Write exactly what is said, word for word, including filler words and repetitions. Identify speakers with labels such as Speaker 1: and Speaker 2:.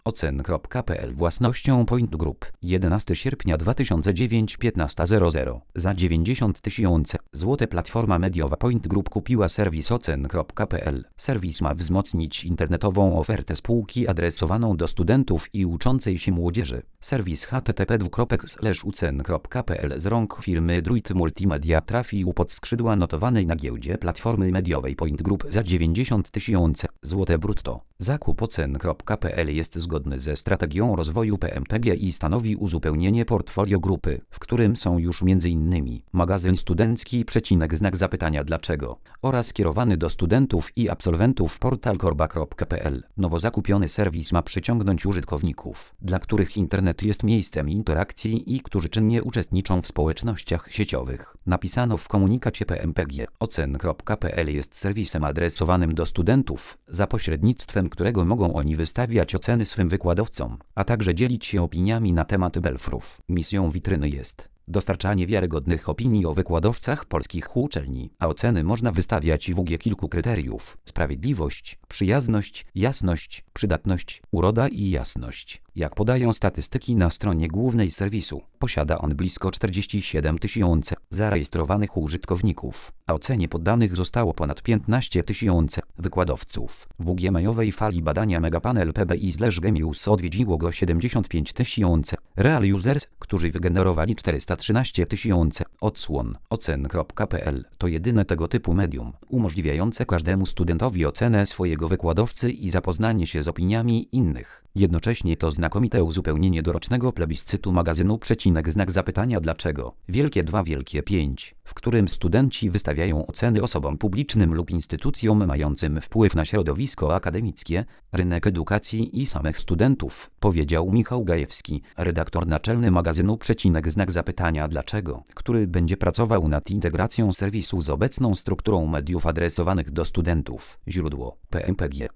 Speaker 1: ocen kropka p l własnością Point Group. jedenastego sierpnia dwa tysiące dziewięć, piętnasta zero zero. Za dziewięćdziesiąt tysięcy złotych platforma mediowa Point Group kupiła serwis ocen kropka p l. Serwis ma wzmocnić internetową ofertę spółki adresowaną do studentów i uczącej się młodzieży. Serwis h t t p dwukropek slash ocen kropka p l z rąk firmy Druid Multimedia trafił pod skrzydła notowanej na giełdzie platformy mediowej Point Group za dziewięćdziesiąt tysięcy złotych brutto. Zakup ocen kropka p l jest zgodny ze strategią rozwoju P M P G i stanowi uzupełnienie portfolio grupy, w którym są już między innymi magazyn studencki przecinek znak zapytania dlaczego oraz kierowany do studentów i absolwentów portal korba kropka p l. Nowo zakupiony serwis ma przyciągnąć użytkowników, dla których internet jest miejscem interakcji i którzy czynnie uczestniczą w społecznościach sieciowych. Napisano w komunikacie P M P G. ocen kropka p l jest serwisem adresowanym do studentów, za pośrednictwem którego mogą oni wystawiać oceny swym wykładowcom, a także dzielić się opiniami na temat belfrów. Misją witryny jest dostarczanie wiarygodnych opinii o wykładowcach polskich uczelni, a oceny można wystawiać w ugie kilku kryteriów: sprawiedliwość, przyjazność, jasność, przydatność, uroda i jasność. Jak podają statystyki na stronie głównej serwisu, posiada on blisko czterdzieści siedem tysięcy zarejestrowanych użytkowników, a ocenie poddanych zostało ponad piętnaście tysięcy wykładowców. W ugie majowej fali badania Megapanel P B I slash Gemius odwiedziło go siedemdziesiąt pięć tysięcy real users, którzy wygenerowali czterysta trzynaście tysięcy odsłon. ocen kropka p l to jedyne tego typu medium, umożliwiające każdemu studentowi ocenę swojego wykładowcy i zapoznanie się z opiniami innych. Jednocześnie to znakomite uzupełnienie dorocznego plebiscytu magazynu przecinek znak zapytania dlaczego Wielkie dwa Wielkie pięć, w którym studenci wystawiają oceny osobom publicznym lub instytucjom mającym wpływ na środowisko akademickie, rynek edukacji i samych studentów, powiedział Michał Gajewski, redaktor naczelny magazynu przecinek znak zapytania dlaczego, który będzie pracował nad integracją serwisu z obecną strukturą mediów adresowanych do studentów. Źródło P M P G.